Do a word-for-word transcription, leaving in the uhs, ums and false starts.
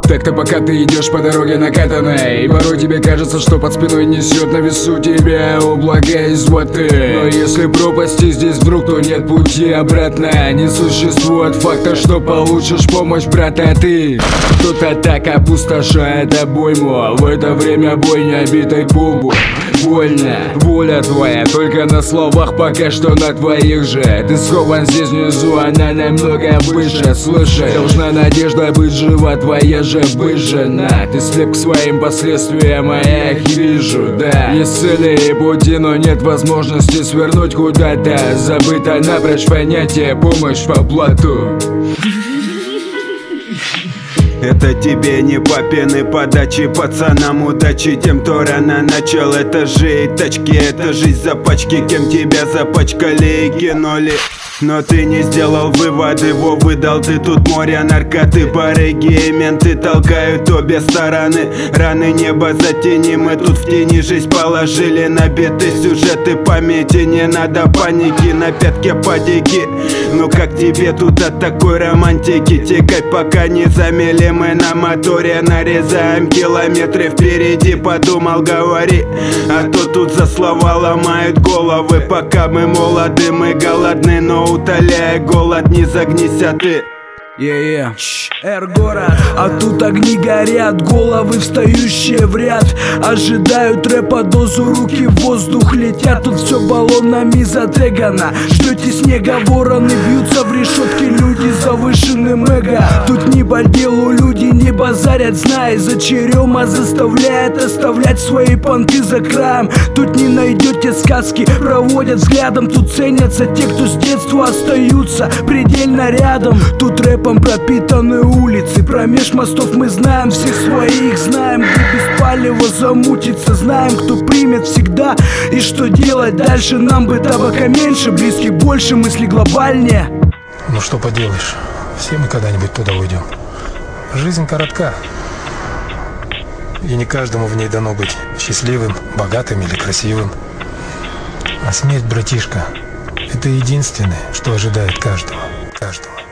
Так-то пока ты идешь по дороге накатанной, и порой тебе кажется, что под спиной несет на весу тебя облака из воды. Но если пропасти здесь вдруг, то нет пути обратно. Не существует факта, что получишь помощь, брата, ты. Кто-то так опустошает обойму, в это время бойня битой пулбу. Больно, воля твоя только на словах, пока что на твоих же. Ты скован здесь внизу, она намного выше. Слушай, должна надежда быть жива, твоя же выжжена. Ты слеп к своим последствиям, а я их вижу, да. Есть цели и пути, но нет возможности свернуть куда-то. Забыто напрочь понятие помощь по плату. Это тебе не папины подачи, пацанам удачи, тем, кто рано начал. Это же и тачки, это жизнь за пачки, кем тебя запачкали и кинули. Но ты не сделал выводы, во выдал ты тут море наркоты. Барыги и менты толкают обе стороны. Раны небо затени, мы тут в тени жизнь положили. Набиты сюжеты памяти, не надо паники, на пятке падики. Ну как тебе тут от такой романтики? Текать пока не замели, мы на моторе нарезаем километры впереди. Подумал, говори, а то тут за слова ломают головы. Пока мы молоды, мы голодны, но утоляя голод, не загнись, а ты. Yeah, yeah. Эр-город. А тут огни горят, головы встающие в ряд. Ожидают рэпа дозу, руки в воздух летят. Тут все баллонами затегано. Ждете снега, вороны бьются в решетки, люди с завышенным эго. Тут не по делу люди не базарят, зная за черема заставляет оставлять свои понты за краем. Тут не найдете сказки, проводят взглядом. Тут ценятся те, кто с детства остаются предельно рядом. Тут рэпом пропитаны улицы, промеж мостов мы знаем всех своих. Знаем, где без палева замутиться, знаем, кто примет всегда. И что делать дальше, нам бы табака меньше, близких больше, мысли глобальнее. Ну что поделаешь, все мы когда-нибудь туда уйдем. Жизнь коротка, и не каждому в ней дано быть счастливым, богатым или красивым. А смерть, братишка, это единственное, что ожидает каждого, каждого.